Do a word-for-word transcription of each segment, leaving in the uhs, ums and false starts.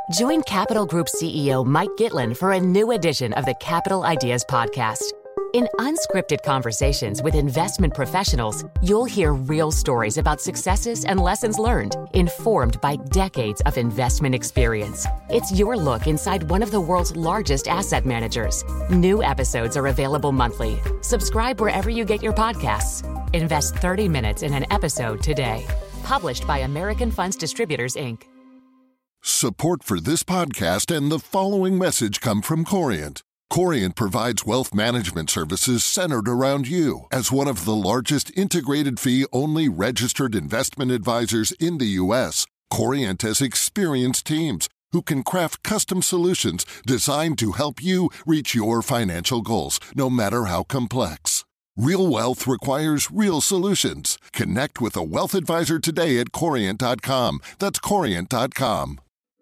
Join Capital Group C E O Mike Gitlin for a new edition of the Capital Ideas Podcast. In unscripted conversations with investment professionals, you'll hear real stories about successes and lessons learned, informed by decades of investment experience. It's your look inside one of the world's largest asset managers. New episodes are available monthly. Subscribe wherever you get your podcasts. Invest thirty minutes in an episode today. Published by American Funds Distributors, Incorporated. Support for this podcast and the following message come from Corient. Corient provides wealth management services centered around you. As one of the largest integrated fee-only registered investment advisors in the U S, Corient has experienced teams who can craft custom solutions designed to help you reach your financial goals, no matter how complex. Real wealth requires real solutions. Connect with a wealth advisor today at corient dot com. That's corient dot com.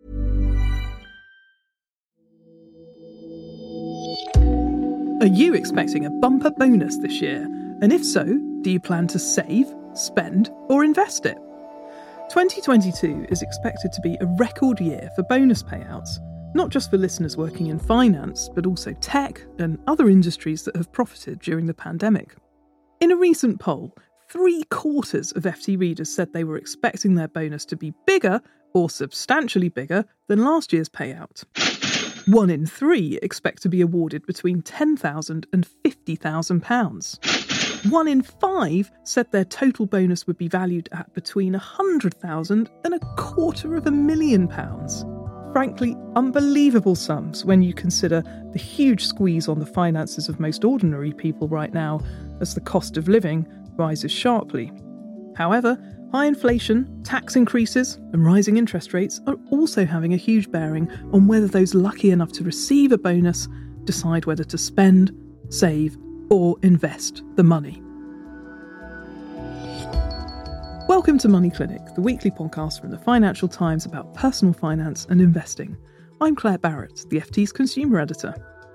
Are you expecting a bumper bonus this year? And if so, do you plan to save, spend, or invest it? twenty twenty-two is expected to be a record year for bonus payouts, not just for listeners working in finance, but also tech and other industries that have profited during the pandemic. In a recent poll, three quarters of F T readers said they were expecting their bonus to be bigger or substantially bigger than last year's payout. One in three expect to be awarded between ten thousand pounds and fifty thousand pounds. One in five said their total bonus would be valued at between one hundred thousand pounds and a quarter of a million pounds. Frankly, unbelievable sums when you consider the huge squeeze on the finances of most ordinary people right now as the cost of living rises sharply. However, high inflation, tax increases, and rising interest rates are also having a huge bearing on whether those lucky enough to receive a bonus decide whether to spend, save, or invest the money. Welcome to Money Clinic, the weekly podcast from the Financial Times about personal finance and investing. I'm Claire Barrett, the F T's consumer editor.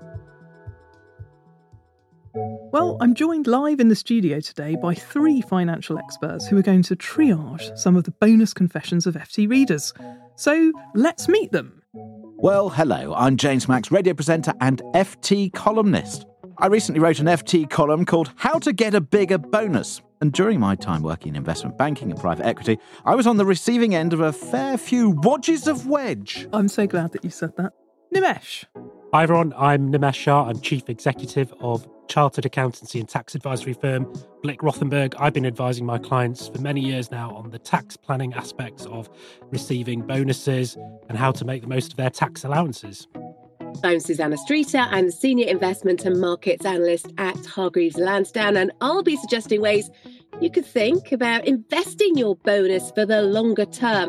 Well, I'm joined live in the studio today by three financial experts who are going to triage some of the bonus confessions of F T readers. So let's meet them. Well, hello, I'm James Max, radio presenter and F T columnist. I recently wrote an F T column called How to Get a Bigger Bonus. And during my time working in investment banking and private equity, I was on the receiving end of a fair few wadges of wedge. I'm so glad that you said that. Nimesh. Hi everyone, I'm Nimesh Shah. I'm Chief Executive of Chartered Accountancy and Tax Advisory firm Blick Rothenberg. I've been advising my clients for many years now on the tax planning aspects of receiving bonuses and how to make the most of their tax allowances. I'm Susanna Streeter. I'm the Senior Investment and Markets Analyst at Hargreaves Lansdown, and I'll be suggesting ways you could think about investing your bonus for the longer term.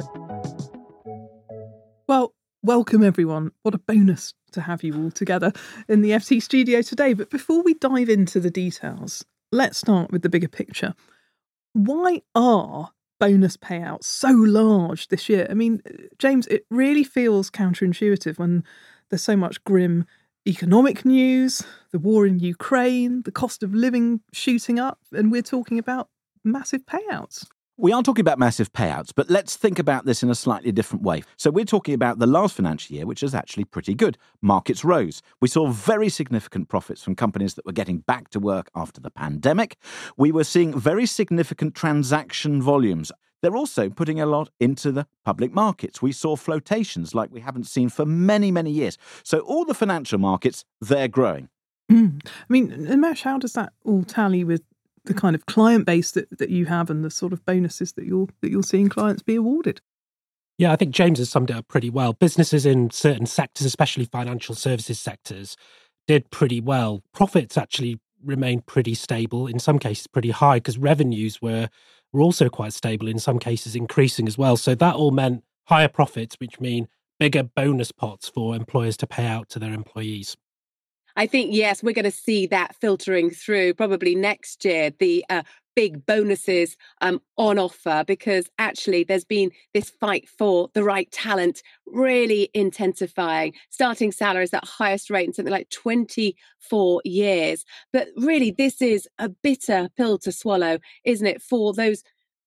Well, welcome everyone. What a bonus to have you all together in the F T studio today. But before we dive into the details, let's start with the bigger picture. Why are bonus payouts so large this year? I mean, James, it really feels counterintuitive when there's so much grim economic news, the war in Ukraine, the cost of living shooting up, and we're talking about massive payouts. We are talking about massive payouts, but let's think about this in a slightly different way. So we're talking about the last financial year, which is actually pretty good. Markets rose. We saw very significant profits from companies that were getting back to work after the pandemic. We were seeing very significant transaction volumes. They're also putting a lot into the public markets. We saw flotations like we haven't seen for many, many years. So all the financial markets, they're growing. Mm. I mean, Nimesh, how does that all tally with the kind of client base that, that you have and the sort of bonuses that you're that you're seeing clients be awarded? Yeah, I think James has summed it up pretty well. Businesses in certain sectors, especially financial services sectors, did pretty well. Profits actually remained pretty stable, in some cases pretty high, because revenues were, were also quite stable, in some cases increasing as well. So that all meant higher profits, which mean bigger bonus pots for employers to pay out to their employees. I think, yes, we're going to see that filtering through probably next year, the uh, big bonuses um, on offer, because actually there's been this fight for the right talent really intensifying, starting salaries at highest rate in something like twenty-four years. But really, this is a bitter pill to swallow, isn't it, for those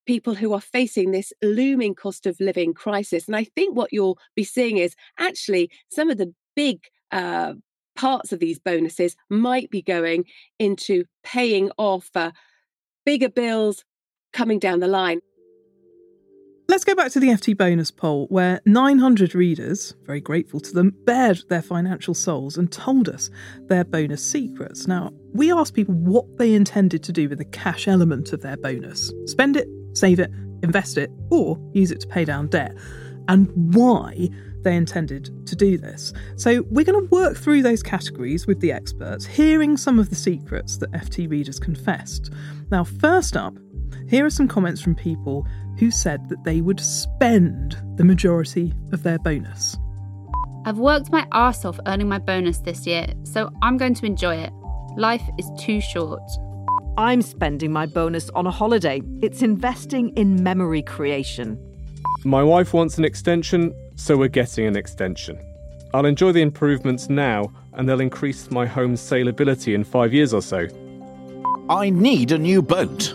people who are facing this looming cost of living crisis. And I think what you'll be seeing is actually some of the big uh, parts of these bonuses might be going into paying off uh, bigger bills coming down the line. Let's go back to the F T bonus poll, where nine hundred readers, very grateful to them, bared their financial souls and told us their bonus secrets. Now, we asked people what they intended to do with the cash element of their bonus. Spend it, save it, invest it, or use it to pay down debt, and why they intended to do this. So we're going to work through those categories with the experts, hearing some of the secrets that F T readers confessed. Now, first up, here are some comments from people who said that they would spend the majority of their bonus. I've worked my arse off earning my bonus this year, so I'm going to enjoy it. Life is too short. I'm spending my bonus on a holiday. It's investing in memory creation. My wife wants an extension, so we're getting an extension. I'll enjoy the improvements now, and they'll increase my home's saleability in five years or so. I need a new boat.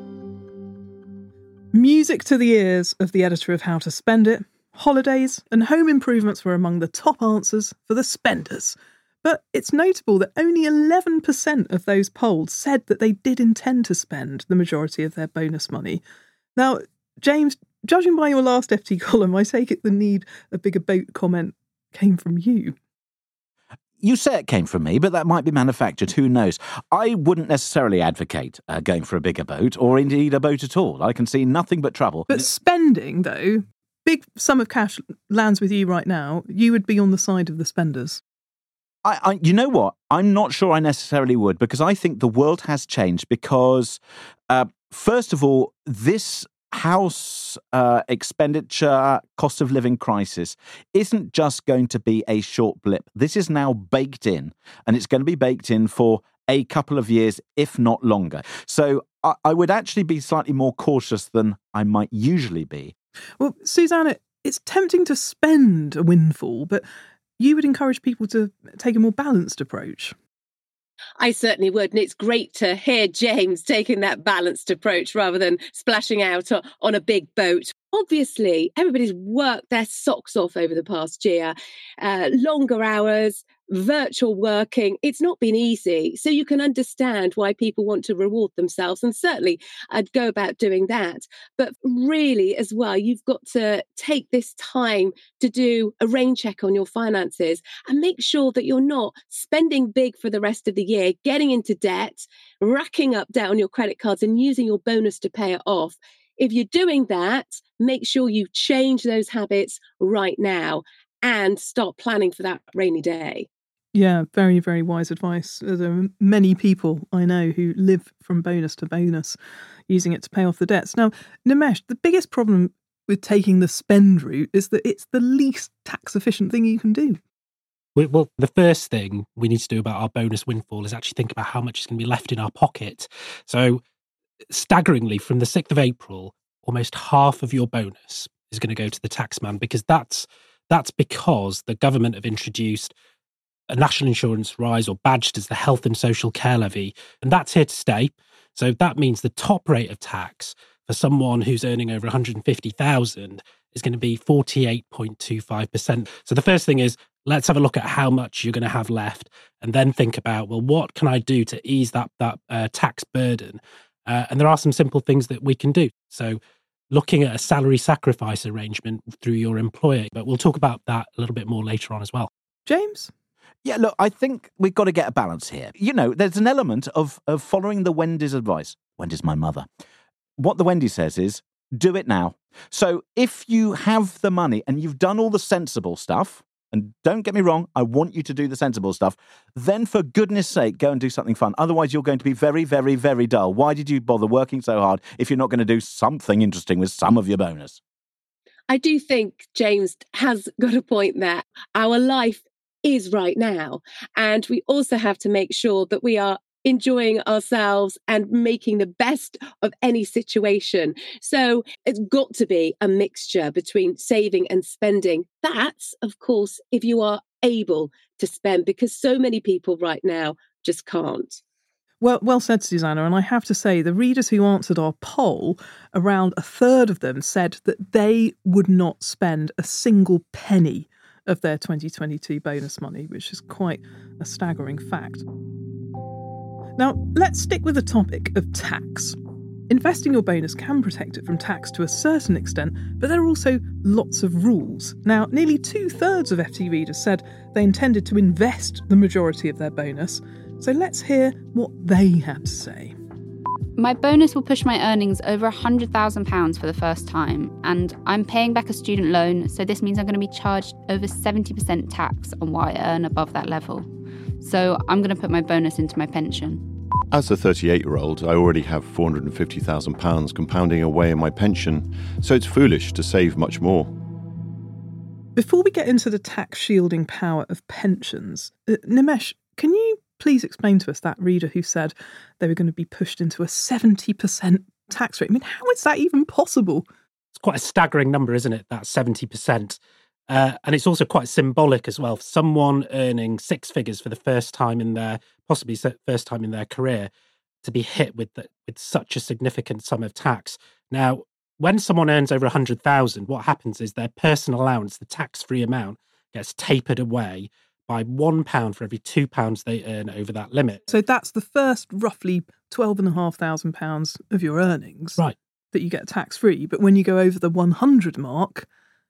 Music to the ears of the editor of How to Spend It. Holidays and home improvements were among the top answers for the spenders. But it's notable that only eleven percent of those polled said that they did intend to spend the majority of their bonus money. Now, James, judging by your last F T column, I take it the need a bigger boat comment came from you. You say it came from me, but that might be manufactured. Who knows? I wouldn't necessarily advocate uh, going for a bigger boat or indeed a boat at all. I can see nothing but trouble. But spending, though, big sum of cash lands with you right now, you would be on the side of the spenders. I, I, you know what? I'm not sure I necessarily would, because I think the world has changed because, uh, first of all, this house uh, expenditure, cost of living crisis isn't just going to be a short blip. This is now baked in, and it's going to be baked in for a couple of years, if not longer. So I, I would actually be slightly more cautious than I might usually be. Well, Susanna, it's tempting to spend a windfall, but you would encourage people to take a more balanced approach. I certainly would. And it's great to hear James taking that balanced approach rather than splashing out on a big boat. Obviously, everybody's worked their socks off over the past year. Uh, longer hours, virtual working. It's not been easy. So you can understand why people want to reward themselves. And certainly I'd go about doing that. But really, as well, you've got to take this time to do a rain check on your finances and make sure that you're not spending big for the rest of the year, getting into debt, racking up debt on your credit cards and using your bonus to pay it off. If you're doing that, make sure you change those habits right now and start planning for that rainy day. Yeah, very, very wise advice. There are many people I know who live from bonus to bonus, using it to pay off the debts. Now, Nimesh, the biggest problem with taking the spend route is that it's the least tax efficient thing you can do. Well, the first thing we need to do about our bonus windfall is actually think about how much is going to be left in our pocket. So, staggeringly, from the sixth of April, almost half of your bonus is going to go to the taxman, because that's that's because the government have introduced a national insurance rise, or badged as the health and social care levy, and that's here to stay. So that means the top rate of tax for someone who's earning over one hundred fifty thousand is going to be forty-eight point two five percent. So the first thing is, let's have a look at how much you're going to have left, and then think about, well, what can I do to ease that that uh, tax burden? Uh, and there are some simple things that we can do. So looking at a salary sacrifice arrangement through your employer, but we'll talk about that a little bit more later on as well. James? Yeah, look, I think we've got to get a balance here. You know, there's an element of, of following the Wendy's advice. Wendy's my mother. What the Wendy says is, do it now. So if you have the money and you've done all the sensible stuff, and don't get me wrong, I want you to do the sensible stuff, then for goodness sake, go and do something fun. Otherwise, you're going to be very, very, very dull. Why did you bother working so hard if you're not going to do something interesting with some of your bonus? I do think James has got a point there. Our life is right now. And we also have to make sure that we are enjoying ourselves and making the best of any situation. So it's got to be a mixture between saving and spending. That's, of course, if you are able to spend, because so many people right now just can't. Well, well said, Susanna. And I have to say, the readers who answered our poll, around a third of them said that they would not spend a single penny of their twenty twenty-two bonus money, which is quite a staggering fact. Now, let's stick with the topic of tax. Investing your bonus can protect it from tax to a certain extent, but there are also lots of rules. Now, nearly two-thirds of F T readers said they intended to invest the majority of their bonus, so let's hear what they had to say. My bonus will push my earnings over one hundred thousand pounds for the first time, and I'm paying back a student loan, so this means I'm going to be charged over seventy percent tax on what I earn above that level. So I'm going to put my bonus into my pension. As a thirty-eight-year-old, I already have four hundred fifty thousand pounds compounding away in my pension, so it's foolish to save much more. Before we get into the tax shielding power of pensions, uh, Nimesh, can you please explain to us that reader who said they were going to be pushed into a seventy percent tax rate? I mean, how is that even possible? It's quite a staggering number, isn't it, that seventy percent? Uh, and it's also quite symbolic as well. Someone earning six figures for the first time in their, possibly first time in their career, to be hit with the, with such a significant sum of tax. Now, when someone earns over one hundred thousand, what happens is their personal allowance, the tax-free amount, gets tapered away by one pound for every two pounds they earn over that limit. So that's the first roughly twelve and a half thousand pounds of your earnings, right, that you get tax-free. But when you go over the one hundred mark,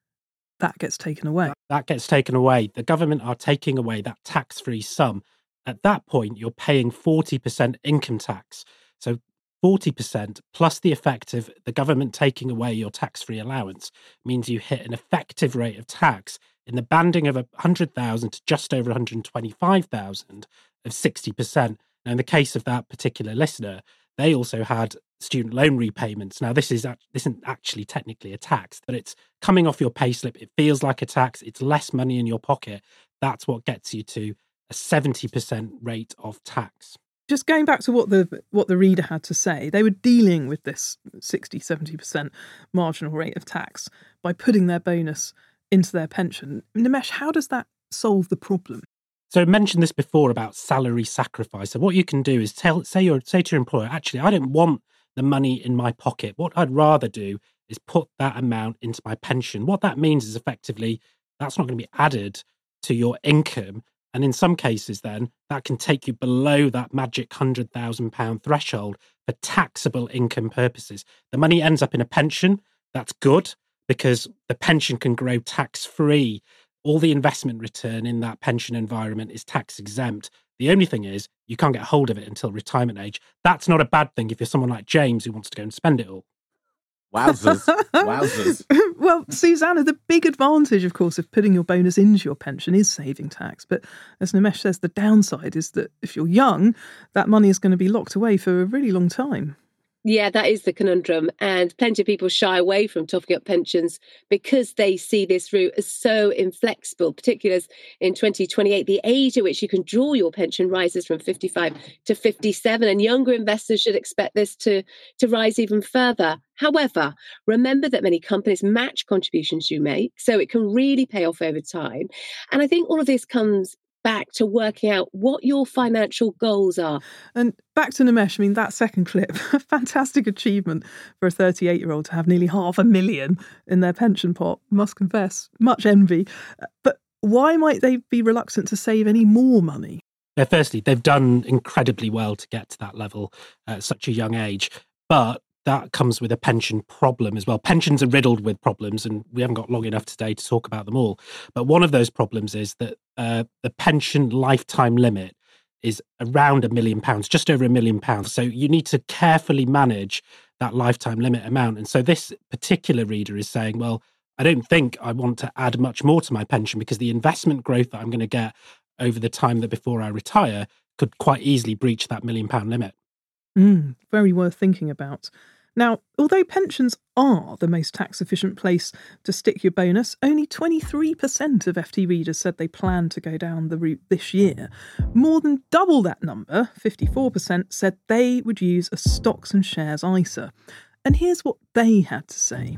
that gets taken away. That gets taken away. The government are taking away that tax-free sum. At that point, you're paying forty percent income tax. So forty percent plus the effect of the government taking away your tax-free allowance means you hit an effective rate of tax in the banding of one hundred thousand to just over one hundred twenty-five thousand of sixty percent. Now, in the case of that particular listener, they also had student loan repayments. Now, this, is, this isn't actually technically a tax, but it's coming off your payslip. It feels like a tax. It's less money in your pocket. That's what gets you to a seventy percent rate of tax. Just going back to what the what the reader had to say, they were dealing with this sixty, seventy percent marginal rate of tax by putting their bonus into their pension. Nimesh, how does that solve the problem? So I mentioned this before about salary sacrifice. So what you can do is tell, say, your, say to your employer, actually, I don't want the money in my pocket. What I'd rather do is put that amount into my pension. What that means is effectively that's not going to be added to your income. And in some cases, then, that can take you below that magic one hundred thousand pounds threshold for taxable income purposes. The money ends up in a pension. That's good because the pension can grow tax-free. All the investment return in that pension environment is tax exempt. The only thing is you can't get hold of it until retirement age. That's not a bad thing if you're someone like James who wants to go and spend it all. Wowzers. Wowzers. Well, Susanna, the big advantage, of course, of putting your bonus into your pension is saving tax. But as Nimesh says, the downside is that if you're young, that money is going to be locked away for a really long time. Yeah, that is the conundrum. And plenty of people shy away from topping up pensions because they see this route as so inflexible, particularly as in twenty twenty-eight, the age at which you can draw your pension rises from fifty-five to fifty-seven. And younger investors should expect this to, to rise even further. However, remember that many companies match contributions you make, so it can really pay off over time. And I think all of this comes back to working out what your financial goals are. And back to Nimesh, I mean, that second clip, a fantastic achievement for a thirty-eight-year-old to have nearly half a million in their pension pot, must confess, much envy. But why might they be reluctant to save any more money? Yeah, firstly, they've done incredibly well to get to that level at such a young age, but that comes with a pension problem as well. Pensions are riddled with problems, and we haven't got long enough today to talk about them all. But one of those problems is that uh, the pension lifetime limit is around a million pounds, just over a million pounds. So you need to carefully manage that lifetime limit amount. And so this particular reader is saying, well, I don't think I want to add much more to my pension because the investment growth that I'm going to get over the time that before I retire could quite easily breach that million pound limit. Mm, very worth thinking about. Now, although pensions are the most tax-efficient place to stick your bonus, only twenty-three percent of F T readers said they plan to go down the route this year. More than double that number, fifty-four percent, said they would use a stocks and shares I S A. And here's what they had to say.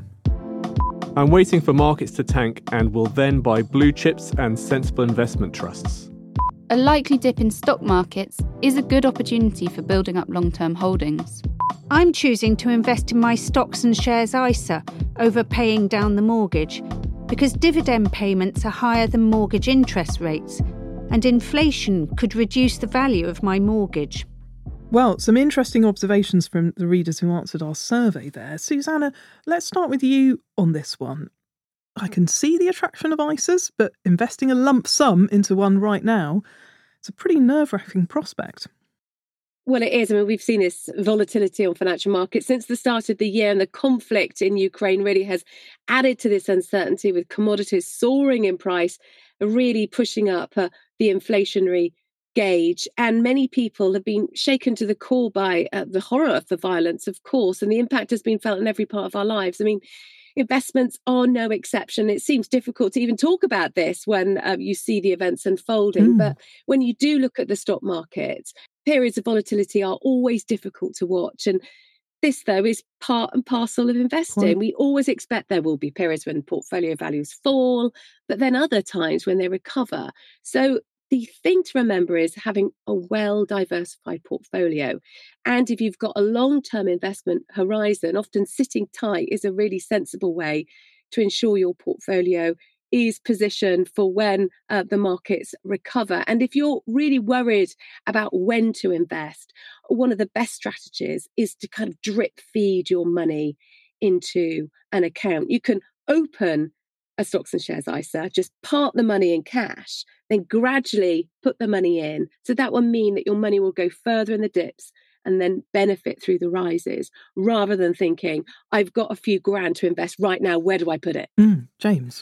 I'm waiting for markets to tank and will then buy blue chips and sensible investment trusts. a likely dip in stock markets is a good opportunity for building up long-term holdings. I'm choosing to invest in my stocks and shares I S A over paying down the mortgage because dividend payments are higher than mortgage interest rates and inflation could reduce the value of my mortgage. Well, some interesting observations from the readers who answered our survey there. Susanna, let's start with you on this one. I can see the attraction of I S As, but investing a lump sum into one right now, it's a pretty nerve-wracking prospect. Well, it is. I mean, we've seen this volatility on financial markets since the start of the year, and the conflict in Ukraine really has added to this uncertainty, with commodities soaring in price, really pushing up uh, the inflationary gauge. And many people have been shaken to the core by uh, the horror of the violence, of course, and the impact has been felt in every part of our lives. I mean, investments are no exception. It seems difficult to even talk about this when um, you see the events unfolding. Mm. But when you do look at the stock market, periods of volatility are always difficult to watch. And this, though, is part and parcel of investing. Right. We always expect there will be periods when portfolio values fall, but then other times when they recover. So the thing to remember is having a well-diversified portfolio. And if you've got a long-term investment horizon, often sitting tight is a really sensible way to ensure your portfolio is positioned for when uh, the markets recover. And if you're really worried about when to invest, one of the best strategies is to kind of drip feed your money into an account. You can open a stocks and shares I S A, just park the money in cash, then gradually put the money in. So that will mean that your money will go further in the dips and then benefit through the rises, rather than thinking, I've got a few grand to invest right now, where do I put it? Mm, James.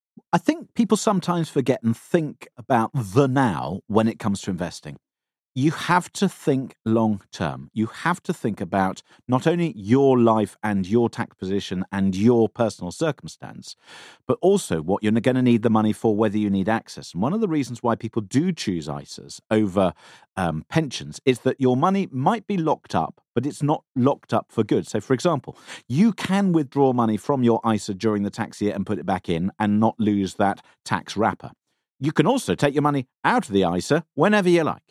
I think people sometimes forget and think about the now when it comes to investing. You have to think long term. You have to think about not only your life and your tax position and your personal circumstance, but also what you're going to need the money for, whether you need access. And one of the reasons why people do choose I S As over um, pensions is that your money might be locked up, but it's not locked up for good. So, for example, you can withdraw money from your I S A during the tax year and put it back in and not lose that tax wrapper. You can also take your money out of the I S A whenever you like.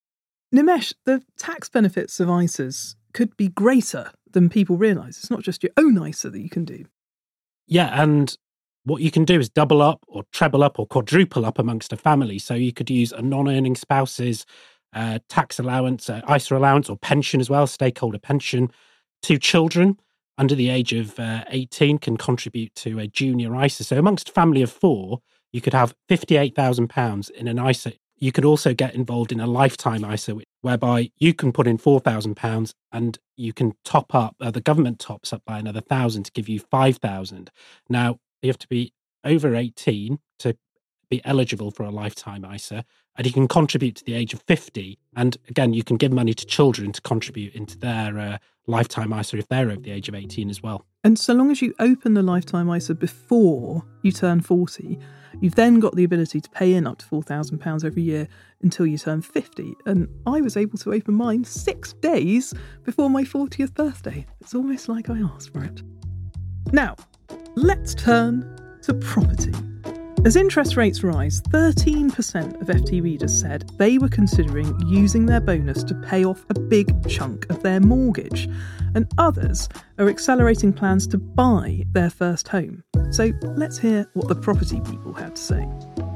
Nimesh, the tax benefits of I S As could be greater than people realise. It's not just your own I S A that you can do. Yeah, and what you can do is double up or treble up or quadruple up amongst a family. So you could use a non-earning spouse's uh, tax allowance, uh, I S A allowance or pension as well, stakeholder pension. Two children under the age of uh, eighteen can contribute to a junior I S A. So amongst a family of four, you could have fifty-eight thousand pounds in an I S A. You could also get involved in a lifetime I S A, whereby you can put in four thousand pounds and you can top up, uh, the government tops up by another one thousand to give you five thousand. Now, you have to be over eighteen to be eligible for a lifetime I S A, and you can contribute to the age of fifty. And again, you can give money to children to contribute into their uh, lifetime I S A if they're over the age of eighteen as well. And so long as you open the lifetime I S A before you turn forty, you've then got the ability to pay in up to four thousand pounds every year until you turn fifty. And I was able to open mine six days before my fortieth birthday. It's almost like I asked for it. Now, let's turn to property. As interest rates rise, thirteen percent of F T readers said they were considering using their bonus to pay off a big chunk of their mortgage, and others are accelerating plans to buy their first home. So let's hear what the property people had to say.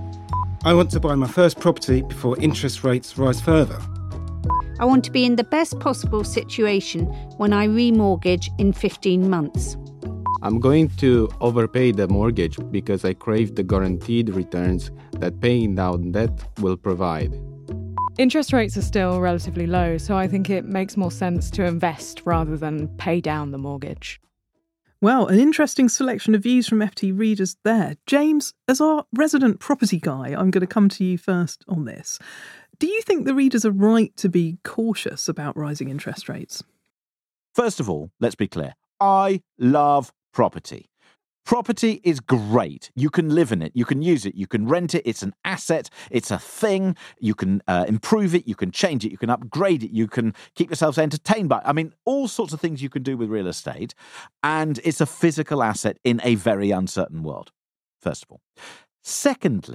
I want to buy my first property before interest rates rise further. I want to be in the best possible situation when I remortgage in fifteen months. I'm going to overpay the mortgage because I crave the guaranteed returns that paying down debt will provide. Interest rates are still relatively low, so I think it makes more sense to invest rather than pay down the mortgage. Well, an interesting selection of views from F T readers there. James, as our resident property guy, I'm going to come to you first on this. Do you think the readers are right to be cautious about rising interest rates? First of all, let's be clear. I love property. Property is great. You can live in it. You can use it. You can rent it. It's an asset. It's a thing. You can uh, improve it. You can change it. You can upgrade it. You can keep yourselves entertained by it. I mean, all sorts of things you can do with real estate. And it's a physical asset in a very uncertain world, first of all. Secondly,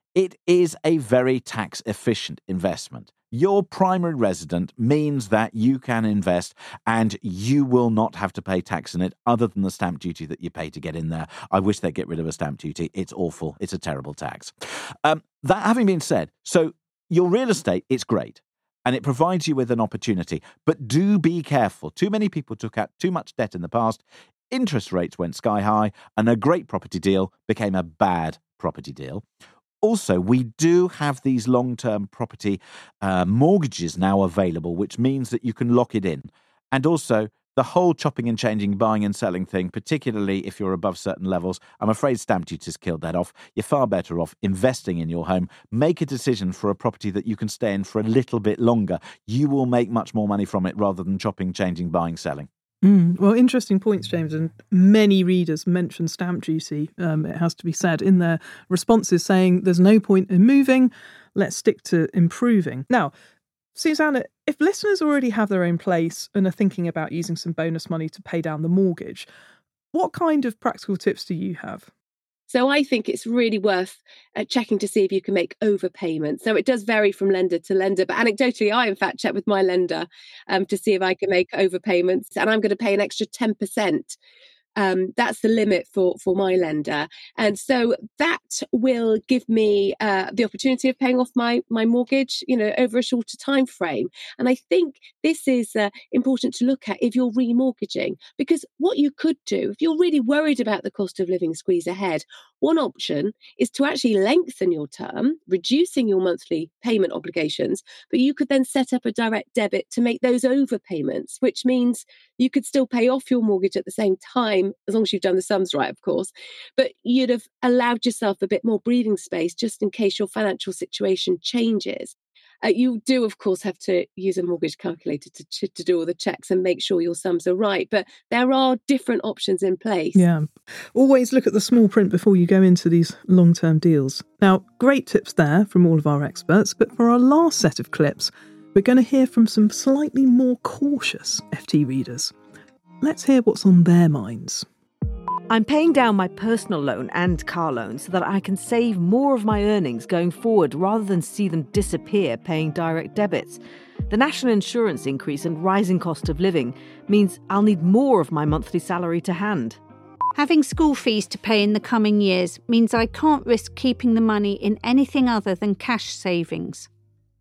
It is a very tax efficient investment. Your primary resident means that you can invest and you will not have to pay tax in it other than the stamp duty that you pay to get in there. I wish they'd get rid of a stamp duty. It's awful. It's a terrible tax. Um, that having been said, so your real estate, it's great. And it provides you with an opportunity. But do be careful. Too many people took out too much debt in the past. Interest rates went sky high and a great property deal became a bad property deal. Also, we do have these long-term property uh, mortgages now available, which means that you can lock it in. And also, the whole chopping and changing, buying and selling thing, particularly if you're above certain levels, I'm afraid stamp duty's killed that off. You're far better off investing in your home. Make a decision for a property that you can stay in for a little bit longer. You will make much more money from it rather than chopping, changing, buying, selling. Mm, well, interesting points, James, and many readers mention stamp duty, um, it has to be said, in their responses saying there's no point in moving, let's stick to improving. Now, Susanna, if listeners already have their own place and are thinking about using some bonus money to pay down the mortgage, what kind of practical tips do you have? So I think it's really worth uh, checking to see if you can make overpayments. So it does vary from lender to lender, but anecdotally, I in fact checked with my lender um, to see if I can make overpayments, and I'm going to pay an extra ten percent. Um, that's the limit for, for my lender. And so that will give me uh, the opportunity of paying off my, my mortgage, you know, over a shorter time frame. And I think this is uh, important to look at if you're remortgaging, because what you could do, if you're really worried about the cost of living squeeze ahead, one option is to actually lengthen your term, reducing your monthly payment obligations, but you could then set up a direct debit to make those overpayments, which means you could still pay off your mortgage at the same time, as long as you've done the sums right, of course, but you'd have allowed yourself a bit more breathing space just in case your financial situation changes. Uh, you do, of course, have to use a mortgage calculator to, to, to do all the checks and make sure your sums are right. But there are different options in place. Yeah. Always look at the small print before you go into these long-term deals. Now, great tips there from all of our experts. But for our last set of clips, we're going to hear from some slightly more cautious F T readers. Let's hear what's on their minds. I'm paying down my personal loan and car loan so that I can save more of my earnings going forward rather than see them disappear paying direct debits. The national insurance increase and rising cost of living means I'll need more of my monthly salary to hand. Having school fees to pay in the coming years means I can't risk keeping the money in anything other than cash savings.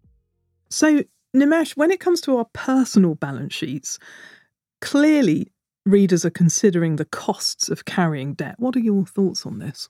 So, Nimesh, when it comes to our personal balance sheets, clearly readers are considering the costs of carrying debt. What are your thoughts on this?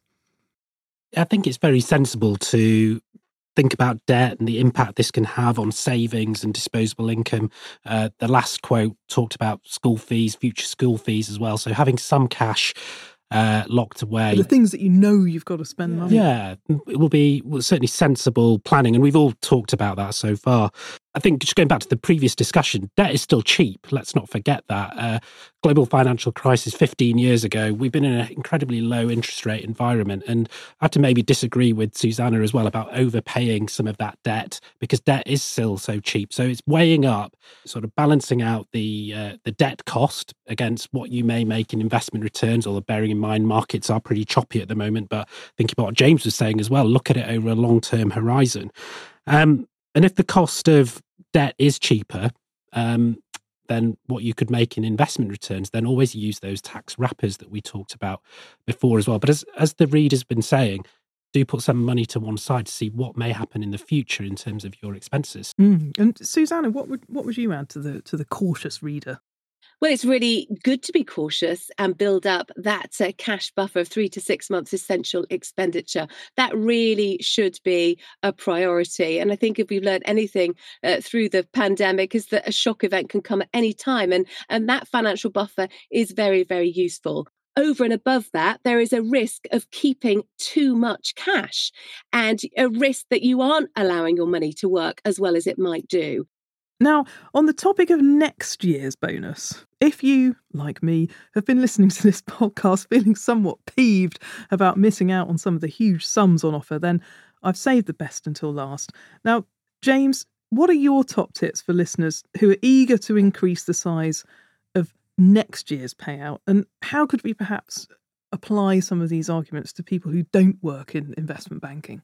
I think it's very sensible to think about debt and the impact this can have on savings and disposable income. Uh, the last quote talked about school fees, future school fees as well. So having some cash uh, locked away. The things that you know you've got to spend money. Yeah, it will be well, certainly sensible planning. And we've all talked about that so far. I think just going back to the previous discussion, debt is still cheap. Let's not forget that. Uh, global financial crisis fifteen years ago, we've been in an incredibly low interest rate environment. And I have to maybe disagree with Susanna as well about overpaying some of that debt, because debt is still so cheap. So it's weighing up, sort of balancing out the uh, the debt cost against what you may make in investment returns, although bearing in mind markets are pretty choppy at the moment. But thinking about what James was saying as well, look at it over a long-term horizon. Um, and if the cost of debt is cheaper um, than what you could make in investment returns, then always use those tax wrappers that we talked about before as well. But as as the reader's been saying, do put some money to one side to see what may happen in the future in terms of your expenses. Mm. And Susanna, what would what would you add to the to the cautious reader? Well, it's really good to be cautious and build up that uh, cash buffer of three to six months essential expenditure. That really should be a priority. And I think if we've learned anything uh, through the pandemic is that a shock event can come at any time. And, and that financial buffer is very, very useful. Over and above that, there is a risk of keeping too much cash and a risk that you aren't allowing your money to work as well as it might do. Now, on the topic of next year's bonus, if you, like me, have been listening to this podcast feeling somewhat peeved about missing out on some of the huge sums on offer, then I've saved the best until last. Now, James, what are your top tips for listeners who are eager to increase the size of next year's payout? And how could we perhaps apply some of these arguments to people who don't work in investment banking?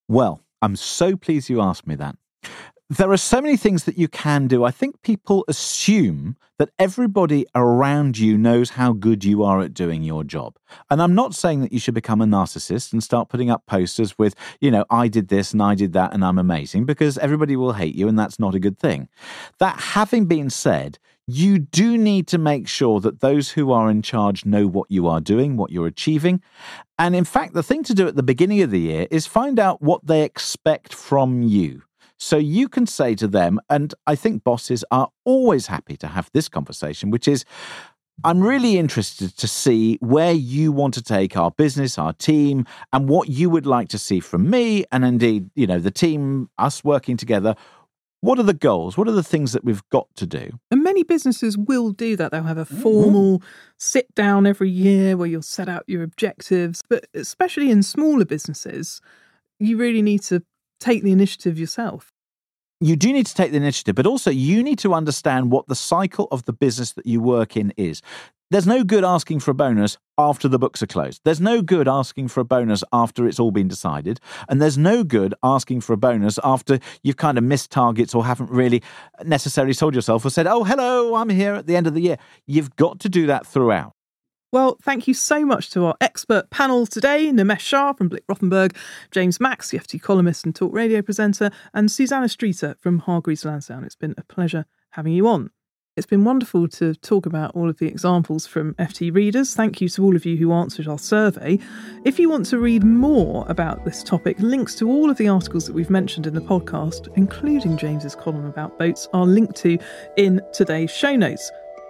Well, I'm so pleased you asked me that. There are so many things that you can do. I think people assume that everybody around you knows how good you are at doing your job. And I'm not saying that you should become a narcissist and start putting up posters with, you know, I did this and I did that and I'm amazing, because everybody will hate you and that's not a good thing. That having been said, you do need to make sure that those who are in charge know what you are doing, what you're achieving. And in fact, the thing to do at the beginning of the year is find out what they expect from you. So you can say to them, and I think bosses are always happy to have this conversation, which is, I'm really interested to see where you want to take our business, our team, and what you would like to see from me, and indeed, you know, the team, us working together. What are the goals? What are the things that we've got to do? And many businesses will do that. They'll have a formal mm-hmm. sit down every year where you'll set out your objectives. But especially in smaller businesses, you really need to take the initiative yourself. You do need to take the initiative, but also you need to understand what the cycle of the business that you work in is. There's no good asking for a bonus after the books are closed. There's no good asking for a bonus after it's all been decided. And there's no good asking for a bonus after you've kind of missed targets or haven't really necessarily sold yourself or said, oh, hello, I'm here at the end of the year. You've got to do that throughout. Well, thank you so much to our expert panel today, Nimesh Shah from Blick Rothenberg, James Max, the F T columnist and talk radio presenter, and Susanna Streeter from Hargreaves Lansdown. It's been a pleasure having you on. It's been wonderful to talk about all of the examples from F T readers. Thank you to all of you who answered our survey. If you want to read more about this topic, links to all of the articles that we've mentioned in the podcast, including James's column about boats, are linked to in today's show notes.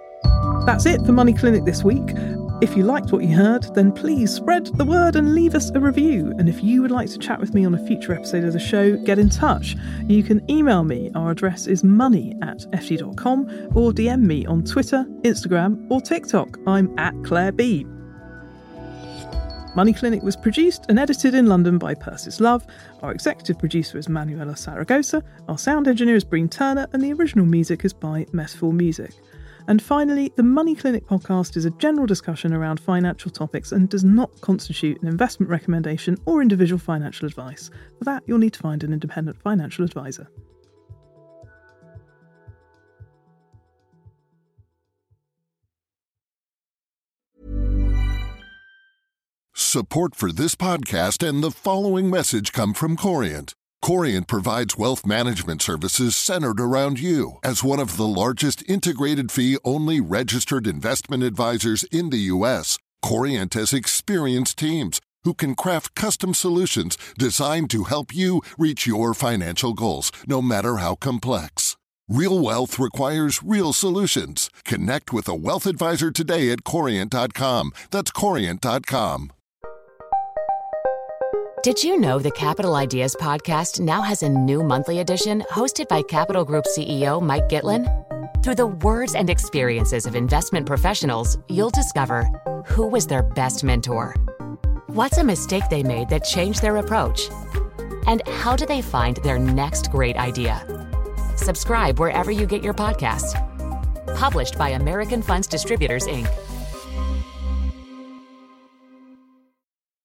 That's it for Money Clinic this week. If you liked what you heard, then please spread the word and leave us a review. And if you would like to chat with me on a future episode of the show, get in touch. You can email me. Our address is money at f t dot com, or D M me on Twitter, Instagram or TikTok. I'm at Claire B. Money Clinic was produced and edited in London by Persis Love. Our executive producer is Manuela Saragosa. Our sound engineer is Breen Turner, and the original music is by Messful Music. And finally, the Money Clinic podcast is a general discussion around financial topics and does not constitute an investment recommendation or individual financial advice. For that, you'll need to find an independent financial advisor. Support for this podcast and the following message come from Corient. Corient provides wealth management services centered around you. As one of the largest integrated fee-only registered investment advisors in the U S, Corient has experienced teams who can craft custom solutions designed to help you reach your financial goals, no matter how complex. Real wealth requires real solutions. Connect with a wealth advisor today at corient dot com. That's corient dot com. Did you know the Capital Ideas podcast now has a new monthly edition hosted by Capital Group C E O Mike Gitlin? Through the words and experiences of investment professionals, you'll discover who was their best mentor, what's a mistake they made that changed their approach, and how do they find their next great idea. Subscribe wherever you get your podcasts. Published by American Funds Distributors, Incorporated.